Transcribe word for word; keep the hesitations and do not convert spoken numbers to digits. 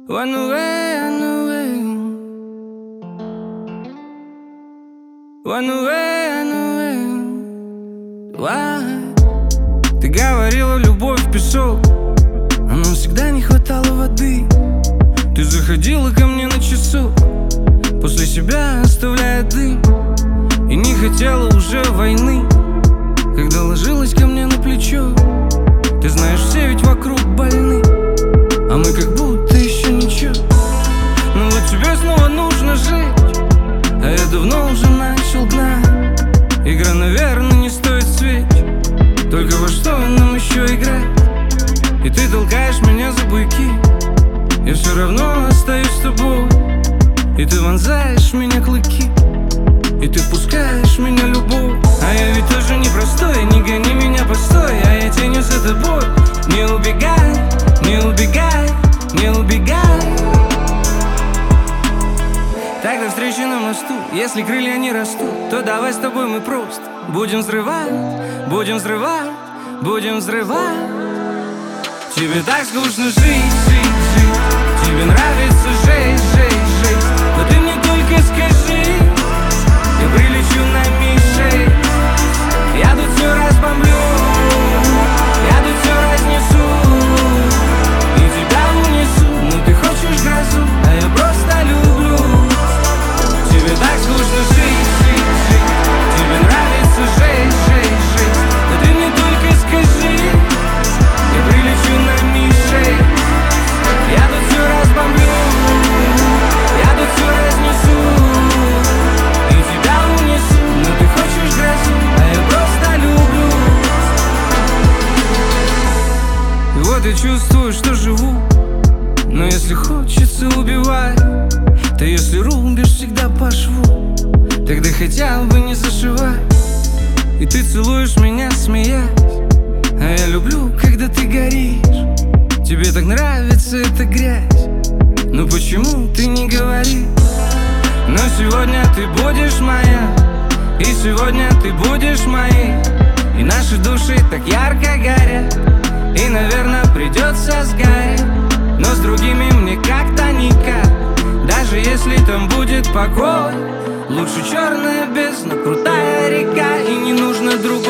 One away, one away. One away, one away. Why? Ты говорила, любовь в песок, а нам всегда не хватало воды. Ты заходила ко мне на часок, после себя оставляя дым, и не хотела уже войны, когда ложилась ко мне на плечо. Ты знаешь, все ведь вокруг больны, а мы как будто еще ничего. Но вот тебе снова нужно жить, а я давно уже начал гнать. Игра, наверное, не стоит свеч, только во что нам еще играть? И ты толкаешь меня за буйки, я все равно остаюсь с тобой. И ты вонзаешь в меня клыки, и ты впускаешь в меня любовь. А я ведь тоже непростой, не гони меня постой, а я тянусь за тобой. Не убегай, не убегай, не убегай. Так до встречи на мосту, если крылья не растут, то давай с тобой мы просто будем взрывать, будем взрывать, будем взрывать. Тебе так скучно жить, жить, жить, тебе нравится жить, жить, жить. Но ты мне только скажи, я прилечу на ми шесть. Я тут все разбомблю, я тут все разнесу и тебя унесу. Ну ты хочешь грозу, а я просто люблю. Тебе так скучно жить, жить, жить, тебе нравится жить, жить, жить. Но ты мне только скажи, я прилечу на ми шесть. Я тут все разбомблю, я тут все разнесу и тебя унесу. Но ты хочешь грозу, а я просто люблю. И вот я чувствую, что живу, но если хочется, убивай. Ты если рубишь всегда по шву, тогда хотя бы не зашивай. И ты целуешь меня, смеясь, а я люблю, когда ты горишь. Тебе так нравится эта грязь, ну почему ты не говоришь? Но сегодня ты будешь моя, и сегодня ты будешь моей. И наши души так ярко горят, и, наверное, придется сгореть. Но с другими мне как-то никак, даже если там будет покой. Лучше черная бездна, крутая река, и не нужно другого.